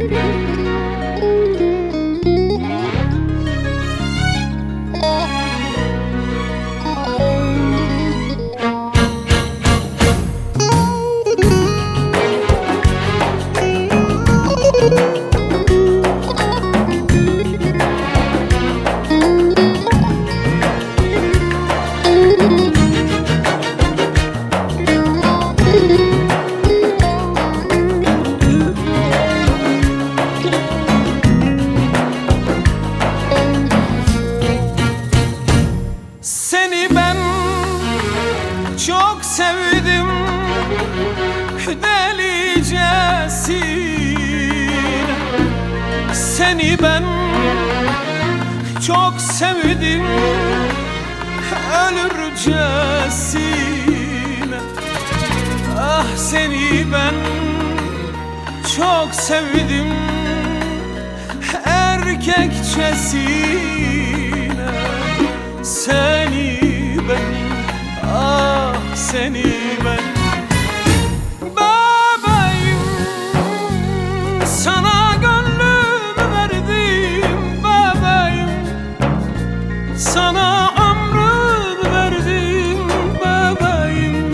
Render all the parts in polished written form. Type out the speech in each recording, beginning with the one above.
Seni ben çok sevdim delicesine. Seni ben çok sevdim ölürcesine. Ah seni ben çok sevdim erkekçesine. Seni ben, ah seni ben. Bebeğim, sana gönlümü verdim. Bebeğim, sana ömrümü verdim. Bebeğim,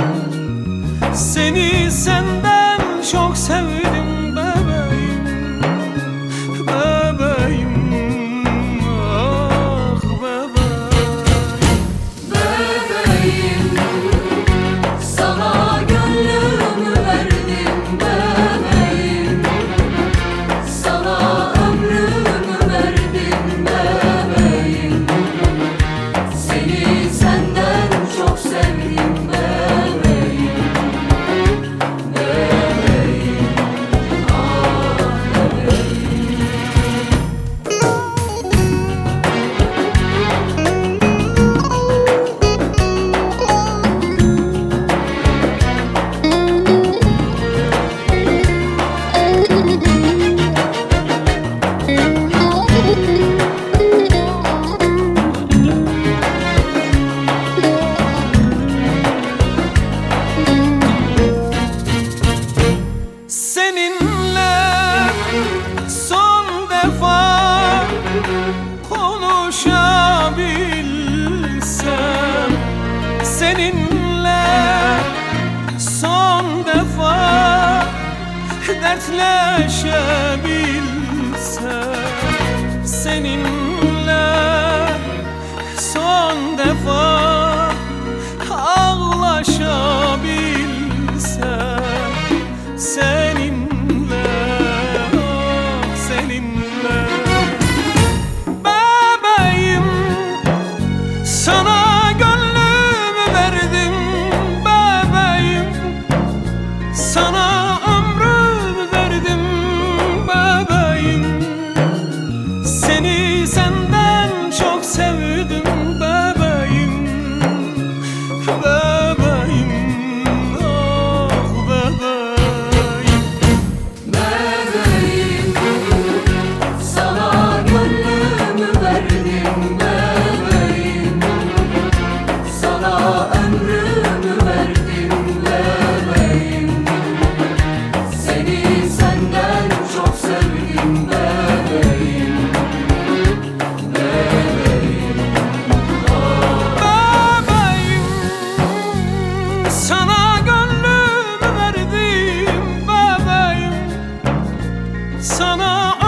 seni senden çok sevdim. Bebeğim, bebeğim. Konuşabilsem seninle son defa, dertleşebilsem seninle son defa, ağlaşabilsem seninle, oh seninle. Sana gönlümü verdim bebeğim, sana ömrümü verdim bebeğim. Seni senden çok sevdim bebeğim, bebeğim, oh bebeğim. Bebeğim, sana gönlümü verdim bebeğim. Sana ömrümü verdim bebeğim. Seni senden çok sevdim bebeğim. Bebeğim, Bebeğim, sana gönlümü verdim bebeğim, sana